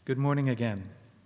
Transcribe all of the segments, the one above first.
Good morning again.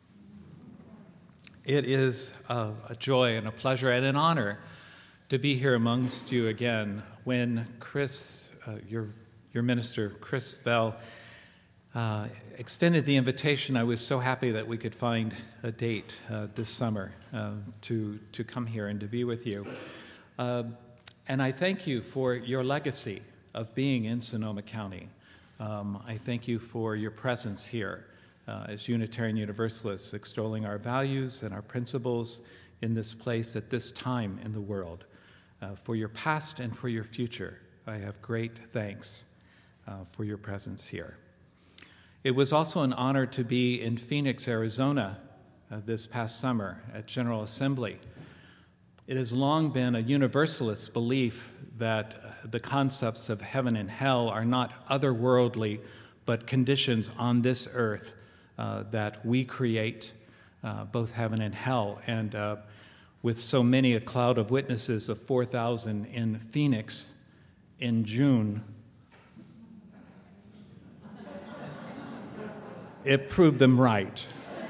It is a joy and a pleasure and an honor to be here amongst you again. When Chris, your minister, Chris Bell, extended the invitation, I was so happy that we could find a date this summer to come here and to be with you. And I thank you for your legacy of being in Sonoma County. I thank you for your presence here as Unitarian Universalists, extolling our values and our principles in this place at this time in the world. For your past and for your future, I have great thanks for your presence here. It was also an honor to be in Phoenix, Arizona this past summer at General Assembly. It has long been a Universalist belief that the concepts of heaven and hell are not otherworldly, but conditions on this earth that we create, both heaven and hell. And with so many a cloud of witnesses of 4,000 in Phoenix in June, it proved them right.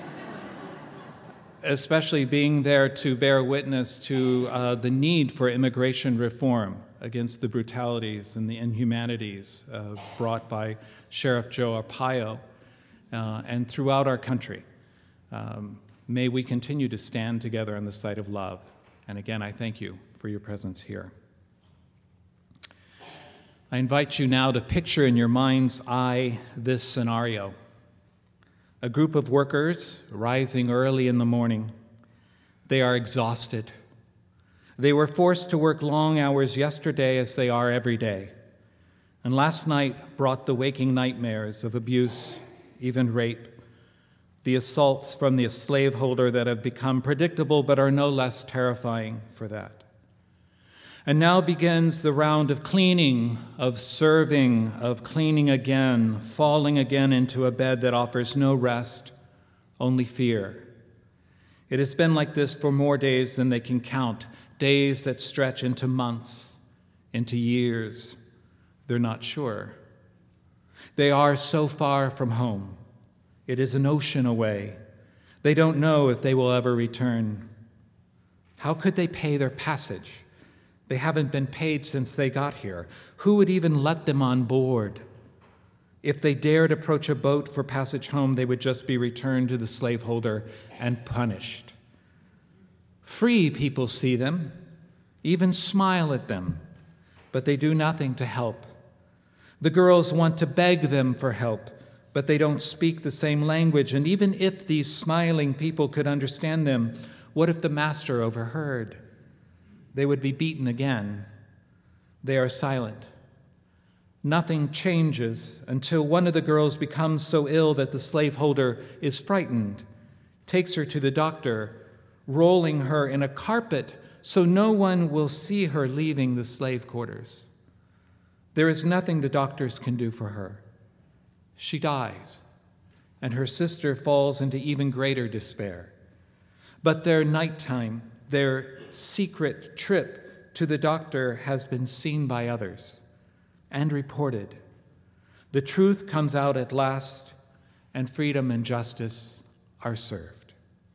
Especially being there to bear witness to the need for immigration reform against the brutalities and the inhumanities brought by Sheriff Joe Arpaio and throughout our country. May we continue to stand together on the side of love. And again, I thank you for your presence here. I invite you now to picture in your mind's eye this scenario. A group of workers rising early in the morning. They are exhausted. They were forced to work long hours yesterday as they are every day. And last night brought the waking nightmares of abuse, even rape, the assaults from the slaveholder that have become predictable but are no less terrifying for that. And now begins the round of cleaning, of serving, of cleaning again, falling again into a bed that offers no rest, only fear. It has been like this for more days than they can count, days that stretch into months, into years. They're not sure. They are so far from home. It is an ocean away. They don't know if they will ever return. How could they pay their passage? They haven't been paid since they got here. Who would even let them on board? If they dared approach a boat for passage home, they would just be returned to the slaveholder and punished. Free people see them, even smile at them, but they do nothing to help. The girls want to beg them for help, but they don't speak the same language. And even if these smiling people could understand them, what if the master overheard? They would be beaten again. They are silent. Nothing changes until one of the girls becomes so ill that the slaveholder is frightened, takes her to the doctor, rolling her in a carpet so no one will see her leaving the slave quarters. There is nothing the doctors can do for her. She dies, and her sister falls into even greater despair. But their nighttime, their secret trip to the doctor has been seen by others and reported. The truth comes out at last, and freedom and justice are served.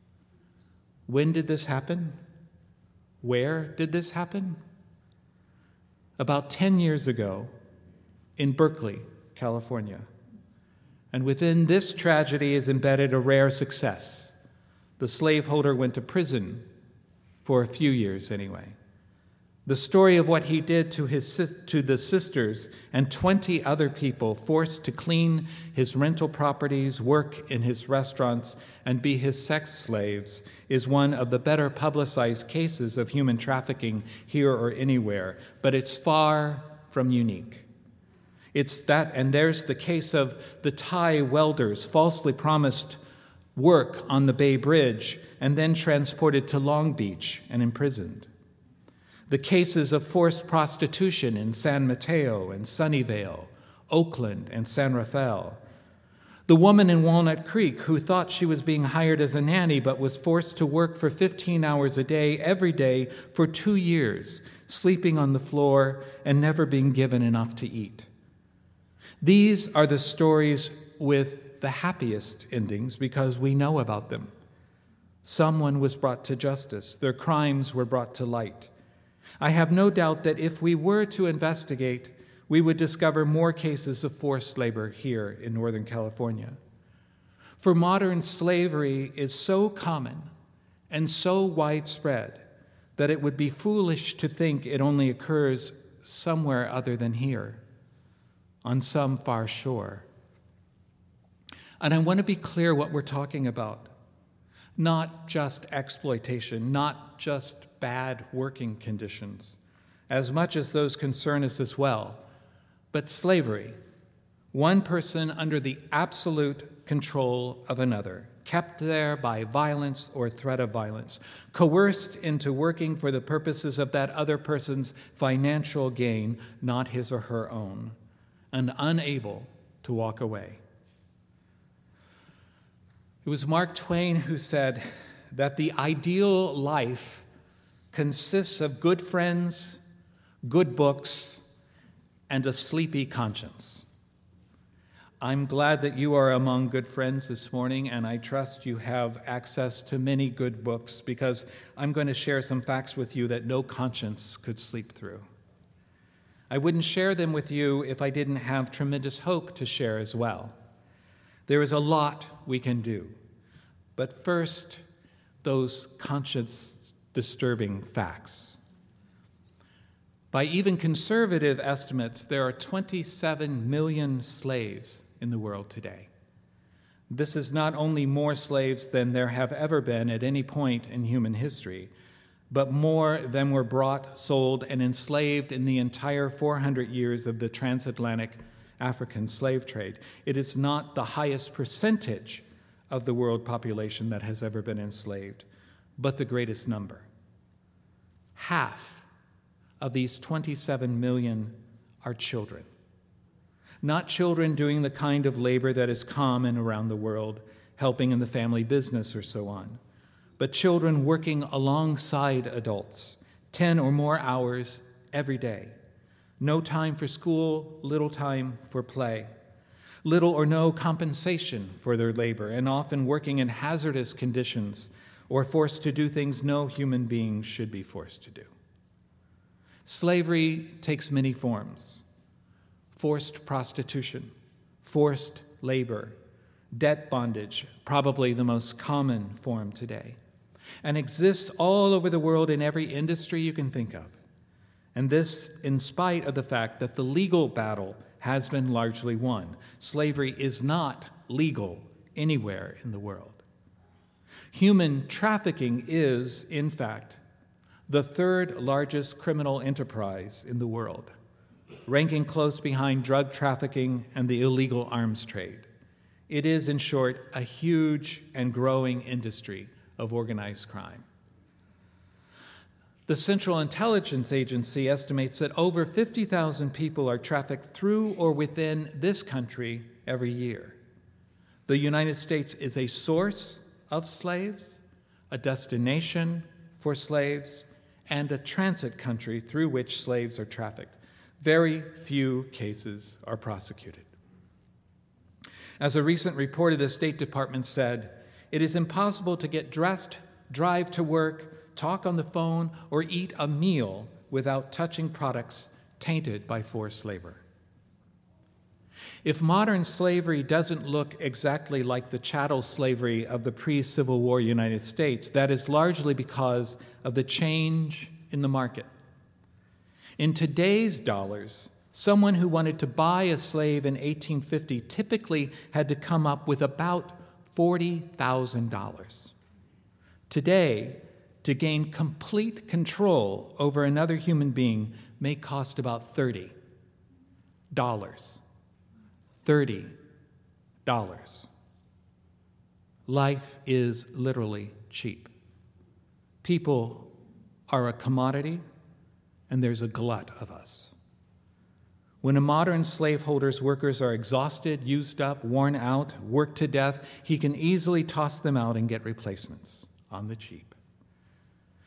When did this happen? Where did this happen? About 10 years ago in Berkeley, California. And within this tragedy is embedded a rare success. The slaveholder went to prison for a few years anyway. The story of what he did to the sisters and 20 other people forced to clean his rental properties, work in his restaurants, and be his sex slaves is one of the better publicized cases of human trafficking here or anywhere, but it's far from unique. It's that, and there's the case of the Thai welders falsely promised work on the Bay Bridge and then transported to Long Beach and imprisoned. The cases of forced prostitution in San Mateo and Sunnyvale, Oakland and San Rafael. The woman in Walnut Creek who thought she was being hired as a nanny but was forced to work for 15 hours a day every day for 2 years, sleeping on the floor and never being given enough to eat. These are the stories with the happiest endings because we know about them. Someone was brought to justice. Their crimes were brought to light. I have no doubt that if we were to investigate, we would discover more cases of forced labor here in Northern California. For modern slavery is so common and so widespread that it would be foolish to think it only occurs somewhere other than here, on some far shore. And I want to be clear what we're talking about. Not just exploitation, not just bad working conditions, as much as those concern us as well, but slavery, one person under the absolute control of another, kept there by violence or threat of violence, coerced into working for the purposes of that other person's financial gain, not his or her own, and unable to walk away. It was Mark Twain who said that the ideal life consists of good friends, good books, and a sleepy conscience. I'm glad that you are among good friends this morning, and I trust you have access to many good books, because I'm going to share some facts with you that no conscience could sleep through. I wouldn't share them with you if I didn't have tremendous hope to share as well. There is a lot we can do. But first, those conscience-disturbing facts. By even conservative estimates, there are 27 million slaves in the world today. This is not only more slaves than there have ever been at any point in human history, but more than were brought, sold, and enslaved in the entire 400 years of the transatlantic African slave trade. It is not the highest percentage of the world population that has ever been enslaved, but the greatest number. Half of these 27 million are children. Not children doing the kind of labor that is common around the world, helping in the family business or so on, but children working alongside adults, 10 or more hours every day. No time for school, little time for play. Little or no compensation for their labor, and often working in hazardous conditions or forced to do things no human being should be forced to do. Slavery takes many forms: forced prostitution, forced labor, debt bondage, probably the most common form today, and exists all over the world in every industry you can think of. And this in spite of the fact that the legal battle has been largely won. Slavery is not legal anywhere in the world. Human trafficking is, in fact, the third largest criminal enterprise in the world, ranking close behind drug trafficking and the illegal arms trade. It is, in short, a huge and growing industry of organized crime. The Central Intelligence Agency estimates that over 50,000 people are trafficked through or within this country every year. The United States is a source of slaves, a destination for slaves, and a transit country through which slaves are trafficked. Very few cases are prosecuted. As a recent report of the State Department said, it is impossible to get dressed, drive to work, talk on the phone, or eat a meal without touching products tainted by forced labor. If modern slavery doesn't look exactly like the chattel slavery of the pre-Civil War United States, that is largely because of the change in the market. In today's dollars, someone who wanted to buy a slave in 1850 typically had to come up with about $40,000. Today, to gain complete control over another human being may cost about $30. $30. Life is literally cheap. People are a commodity, and there's a glut of us. When a modern slaveholder's workers are exhausted, used up, worn out, worked to death, he can easily toss them out and get replacements on the cheap.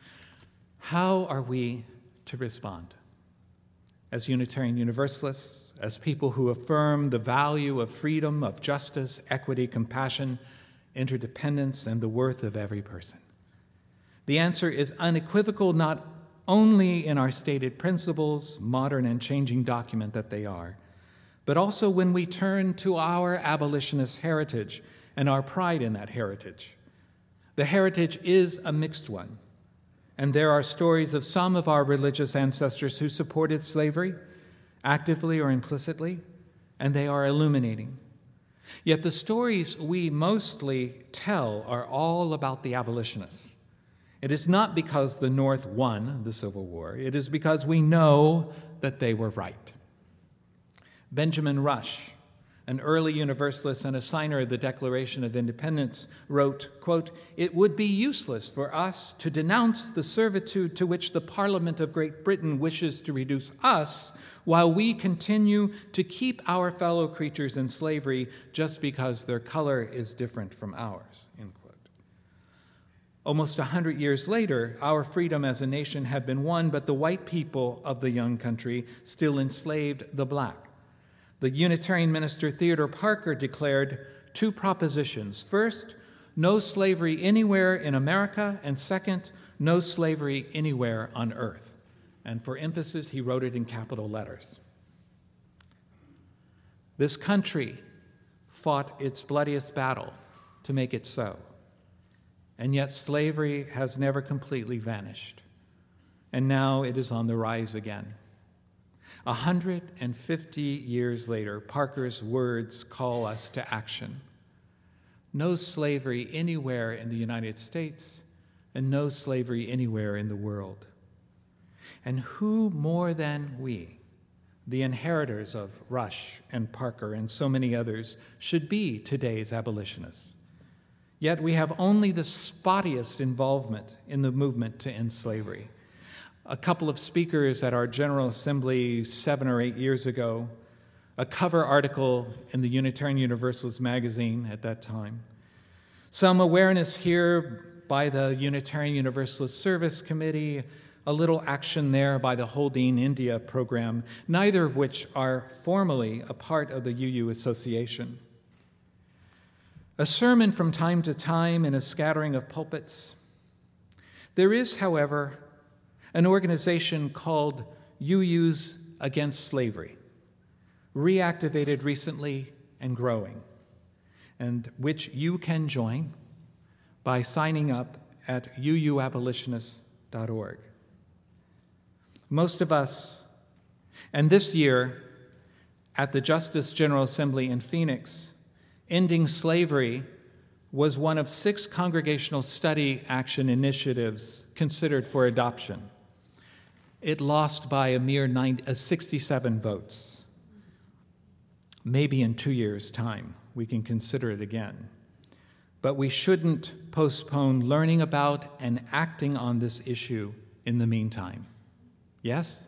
How are we to respond? As Unitarian Universalists, as people who affirm the value of freedom, of justice, equity, compassion, interdependence, and the worth of every person? The answer is unequivocal, not only in our stated principles, modern and changing document that they are, but also when we turn to our abolitionist heritage and our pride in that heritage. The heritage is a mixed one, and there are stories of some of our religious ancestors who supported slavery, actively or implicitly, and they are illuminating. Yet the stories we mostly tell are all about the abolitionists. It is not because the North won the Civil War. It is because we know that they were right. Benjamin Rush, an early Universalist and a signer of the Declaration of Independence, wrote, quote, "It would be useless for us to denounce the servitude to which the Parliament of Great Britain wishes to reduce us while we continue to keep our fellow creatures in slavery just because their color is different from ours," end quote. Almost 100 years later, our freedom as a nation had been won, but the white people of the young country still enslaved the black. The Unitarian minister Theodore Parker declared two propositions. First, no slavery anywhere in America, and second, no slavery anywhere on earth. And for emphasis, he wrote it in capital letters. This country fought its bloodiest battle to make it so. And yet slavery has never completely vanished. And now it is on the rise again. 150 years later, Parker's words call us to action. No slavery anywhere in the United States, and no slavery anywhere in the world. And who more than we, the inheritors of Rush and Parker and so many others, should be today's abolitionists? Yet we have only the spottiest involvement in the movement to end slavery. A couple of speakers at our General Assembly 7 or 8 years ago, a cover article in the Unitarian Universalist magazine at that time, some awareness here by the Unitarian Universalist Service Committee, a little action there by the Holding India program, neither of which are formally a part of the UU Association. A sermon from time to time in a scattering of pulpits. There is, however, an organization called UUs Against Slavery, reactivated recently and growing, and which you can join by signing up at uuabolitionists.org. Most of us, and this year at the Justice General Assembly in Phoenix, ending slavery was one of 6 congregational study action initiatives considered for adoption. It lost by a mere 67 votes. Maybe in 2 years' time we can consider it again. But we shouldn't postpone learning about and acting on this issue in the meantime. Yes?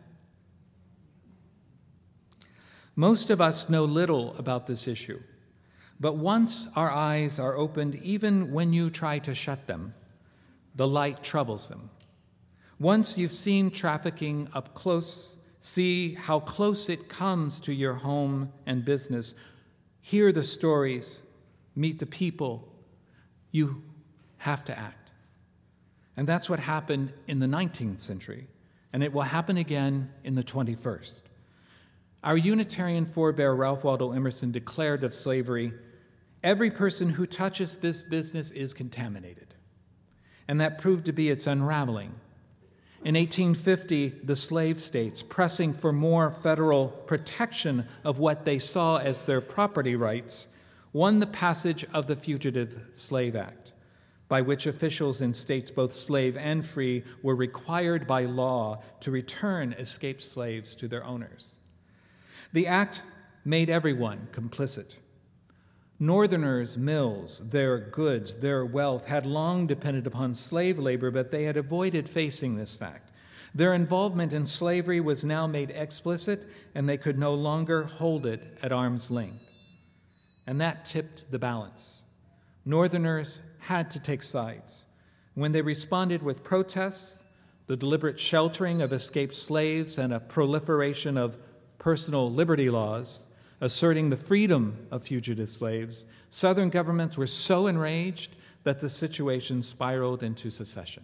Most of us know little about this issue. But once our eyes are opened, even when you try to shut them, the light troubles them. Once you've seen trafficking up close, see how close it comes to your home and business, hear the stories, meet the people, you have to act. And that's what happened in the 19th century, and it will happen again in the 21st. Our Unitarian forebear Ralph Waldo Emerson declared of slavery, "Every person who touches this business is contaminated." And that proved to be its unraveling. In 1850, the slave states, pressing for more federal protection of what they saw as their property rights, won the passage of the Fugitive Slave Act, by which officials in states both slave and free were required by law to return escaped slaves to their owners. The act made everyone complicit. Northerners' mills, their goods, their wealth had long depended upon slave labor, but they had avoided facing this fact. Their involvement in slavery was now made explicit, and they could no longer hold it at arm's length. And that tipped the balance. Northerners had to take sides. When they responded with protests, the deliberate sheltering of escaped slaves, and a proliferation of personal liberty laws, asserting the freedom of fugitive slaves, Southern governments were so enraged that the situation spiraled into secession.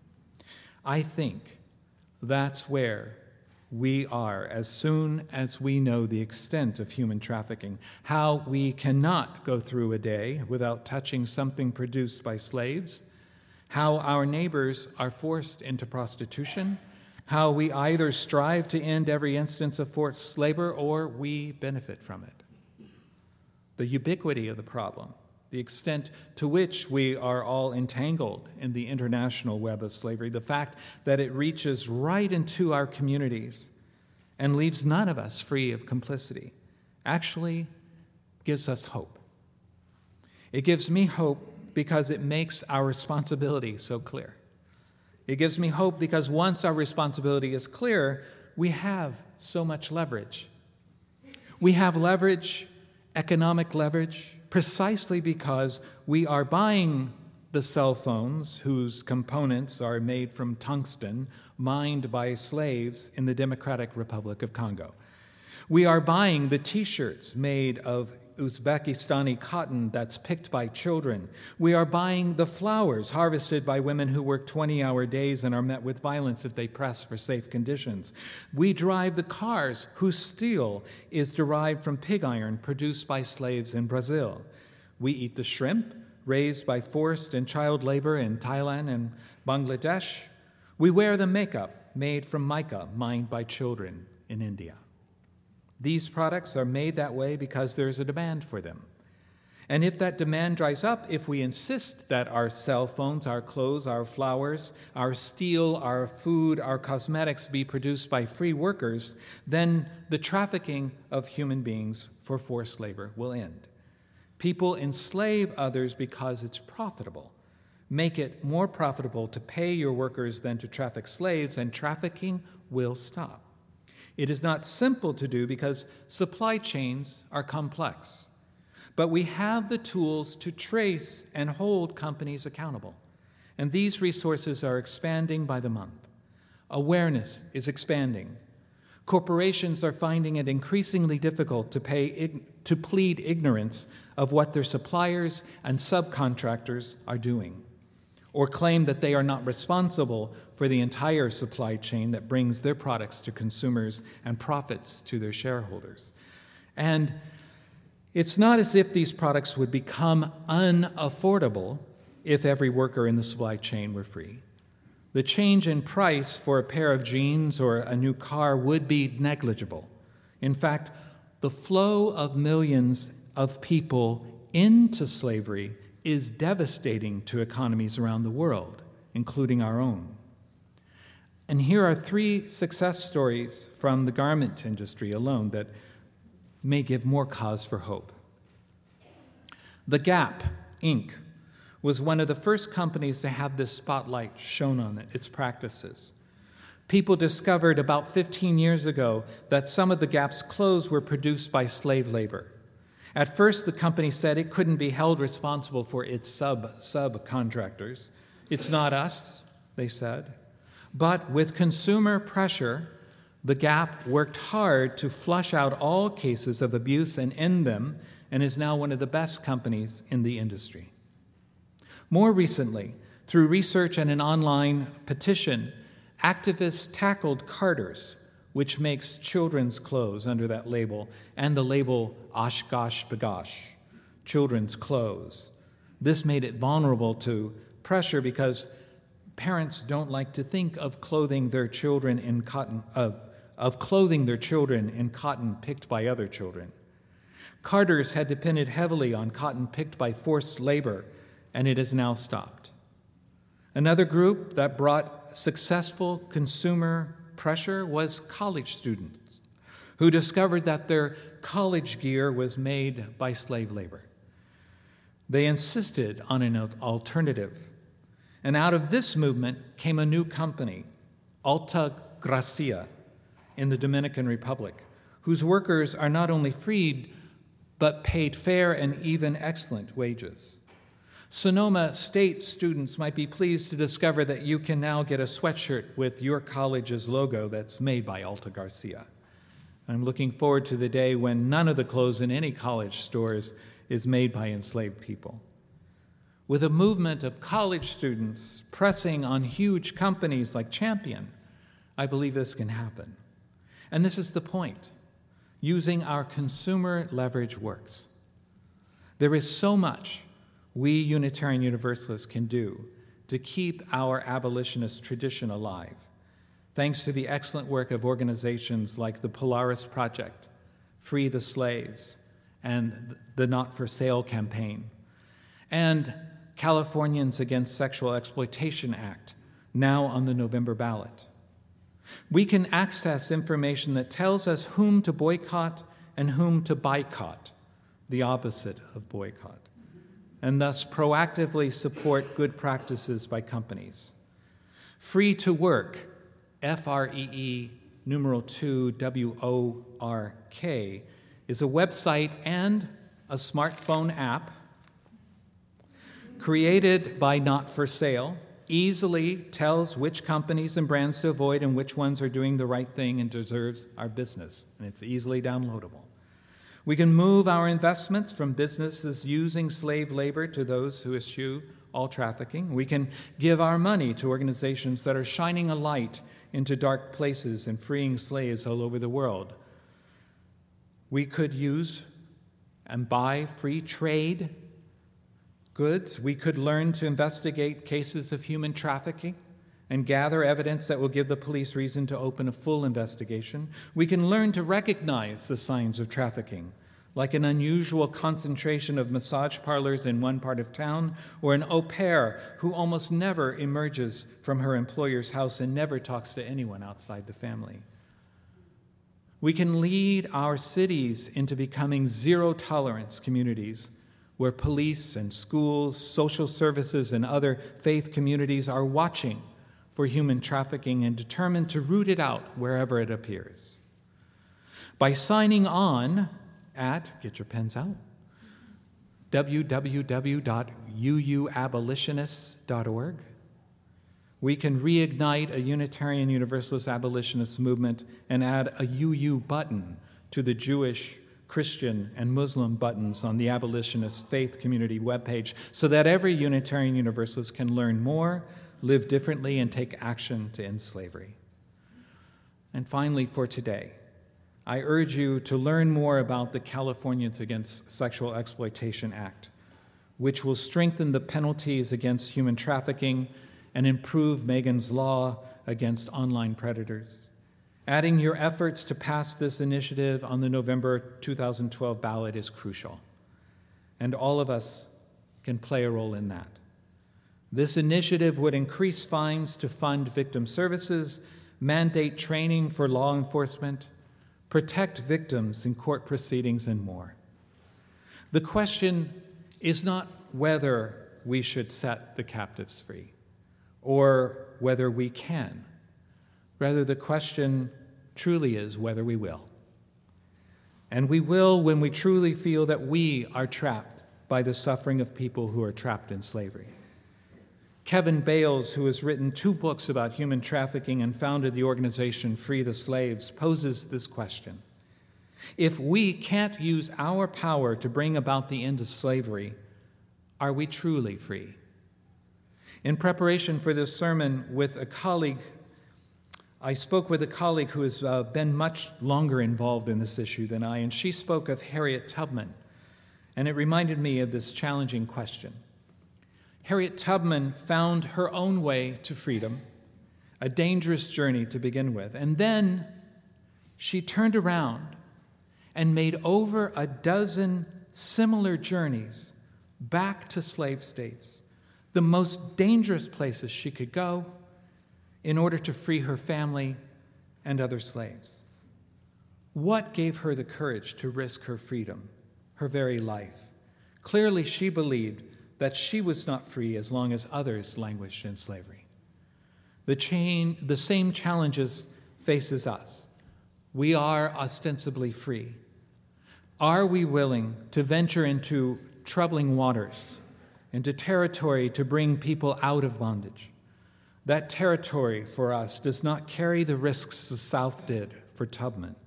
I think that's where we are as soon as we know the extent of human trafficking, how we cannot go through a day without touching something produced by slaves, how our neighbors are forced into prostitution, how we either strive to end every instance of forced labor or we benefit from it. The ubiquity of the problem, the extent to which we are all entangled in the international web of slavery, the fact that it reaches right into our communities and leaves none of us free of complicity, actually gives us hope. It gives me hope because it makes our responsibility so clear. It gives me hope because once our responsibility is clear, we have so much leverage. We have leverage, economic leverage, precisely because we are buying the cell phones whose components are made from tungsten mined by slaves in the Democratic Republic of Congo. We are buying the t-shirts made of Uzbekistani cotton that's picked by children. We are buying the flowers harvested by women who work 20-hour days and are met with violence if they press for safe conditions. We drive the cars whose steel is derived from pig iron produced by slaves in Brazil. We eat the shrimp raised by forced and child labor in Thailand and Bangladesh. We wear the makeup made from mica mined by children in India. These products are made that way because there's a demand for them. And if that demand dries up, if we insist that our cell phones, our clothes, our flowers, our steel, our food, our cosmetics be produced by free workers, then the trafficking of human beings for forced labor will end. People enslave others because it's profitable. Make it more profitable to pay your workers than to traffic slaves, and trafficking will stop. It is not simple to do because supply chains are complex. But we have the tools to trace and hold companies accountable. And these resources are expanding by the month. Awareness is expanding. Corporations are finding it increasingly difficult to plead ignorance of what their suppliers and subcontractors are doing, or claim that they are not responsible for the entire supply chain that brings their products to consumers and profits to their shareholders. And it's not as if these products would become unaffordable if every worker in the supply chain were free. The change in price for a pair of jeans or a new car would be negligible. In fact, the flow of millions of people into slavery is devastating to economies around the world, including our own. And here are 3 success stories from the garment industry alone that may give more cause for hope. The Gap, Inc. was one of the first companies to have this spotlight shown on its practices. People discovered about 15 years ago that some of the Gap's clothes were produced by slave labor. At first, the company said it couldn't be held responsible for its subcontractors. It's not us, they said. But with consumer pressure, the Gap worked hard to flush out all cases of abuse and end them, and is now one of the best companies in the industry. More recently, through research and an online petition, activists tackled Carter's, which makes children's clothes under that label, and the label Oshkosh B'gosh, children's clothes. This made it vulnerable to pressure because parents don't like to think of clothing their children in cotton, picked by other children. Carter's had depended heavily on cotton picked by forced labor, and it has now stopped. Another group that brought successful consumer pressure was college students who discovered that their college gear was made by slave labor. They insisted on an alternative. And out of this movement came a new company, Alta Gracia, in the Dominican Republic, whose workers are not only freed, but paid fair and even excellent wages. Sonoma State students might be pleased to discover that you can now get a sweatshirt with your college's logo that's made by Alta Gracia. I'm looking forward to the day when none of the clothes in any college stores is made by enslaved people. With a movement of college students pressing on huge companies like Champion, I believe this can happen. And this is the point. Using our consumer leverage works. There is so much we Unitarian Universalists can do to keep our abolitionist tradition alive, thanks to the excellent work of organizations like the Polaris Project, Free the Slaves, and the Not for Sale campaign, and Californians Against Sexual Exploitation Act, now on the November ballot. We can access information that tells us whom to boycott and whom to boycott, the opposite of boycott, and thus proactively support good practices by companies. Free to Work, FREE numeral 2 WORK, is a website and a smartphone app created by Not for Sale, easily tells which companies and brands to avoid and which ones are doing the right thing and deserves our business, and it's easily downloadable. We can move our investments from businesses using slave labor to those who eschew all trafficking. We can give our money to organizations that are shining a light into dark places and freeing slaves all over the world. We could use and buy free trade goods. We could learn to investigate cases of human trafficking and gather evidence that will give the police reason to open a full investigation. We can learn to recognize the signs of trafficking, like an unusual concentration of massage parlors in one part of town, or an au pair who almost never emerges from her employer's house and never talks to anyone outside the family. We can lead our cities into becoming zero-tolerance communities where police and schools, social services, and other faith communities are watching for human trafficking and determined to root it out wherever it appears. By signing on at, get your pens out, www.uuabolitionists.org, we can reignite a Unitarian Universalist abolitionist movement and add a UU button to the Jewish, Christian, and Muslim buttons on the abolitionist faith community webpage so that every Unitarian Universalist can learn more, live differently, and take action to end slavery. And finally, for today, I urge you to learn more about the Californians Against Sexual Exploitation Act, which will strengthen the penalties against human trafficking and improve Megan's Law against online predators. Adding your efforts to pass this initiative on the November 2012 ballot is crucial, and all of us can play a role in that. This initiative would increase fines to fund victim services, mandate training for law enforcement, protect victims in court proceedings, and more. The question is not whether we should set the captives free or whether we can. Rather, the question truly is whether we will. And we will when we truly feel that we are trapped by the suffering of people who are trapped in slavery. Kevin Bales, who has written 2 books about human trafficking and founded the organization Free the Slaves, poses this question. If we can't use our power to bring about the end of slavery, are we truly free? In preparation for this sermon I spoke with a colleague who has been much longer involved in this issue than I, and she spoke of Harriet Tubman, and it reminded me of this challenging question. Harriet Tubman found her own way to freedom, a dangerous journey to begin with, and then she turned around and made over a dozen similar journeys back to slave states, the most dangerous places she could go, in order to free her family and other slaves. What gave her the courage to risk her freedom, her very life? Clearly, she believed that she was not free as long as others languished in slavery. The same challenges faces us. We are ostensibly free. Are we willing to venture into troubling waters, into territory to bring people out of bondage? That territory for us does not carry the risks the South did for Tubman.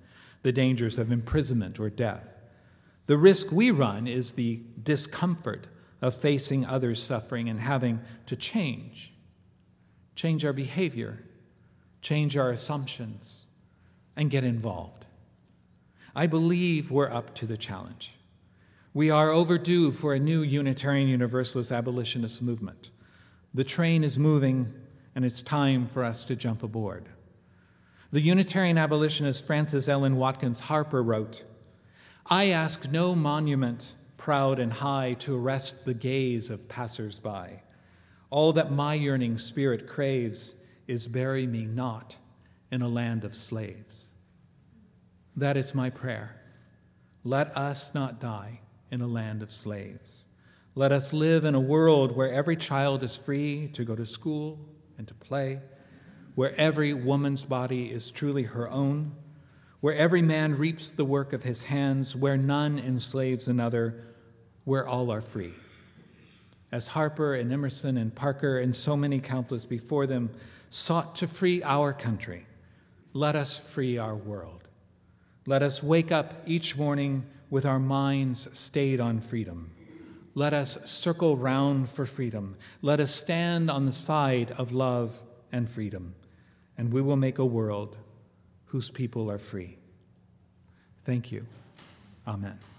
the dangers of imprisonment or death. The risk we run is the discomfort of facing others' suffering and having to change our behavior, change our assumptions, and get involved. I believe we're up to the challenge. We are overdue for a new Unitarian Universalist abolitionist movement. The train is moving, and it's time for us to jump aboard. The Unitarian abolitionist Frances Ellen Watkins Harper wrote, "I ask no monument, proud and high, to arrest the gaze of passers-by. All that my yearning spirit craves is bury me not in a land of slaves." That is my prayer. Let us not die in a land of slaves. Let us live in a world where every child is free to go to school and to play, where every woman's body is truly her own, where every man reaps the work of his hands, where none enslaves another, where all are free. As Harper and Emerson and Parker and so many countless before them sought to free our country, let us free our world. Let us wake up each morning with our minds stayed on freedom. Let us circle round for freedom. Let us stand on the side of love and freedom, and we will make a world whose people are free. Thank you. Amen.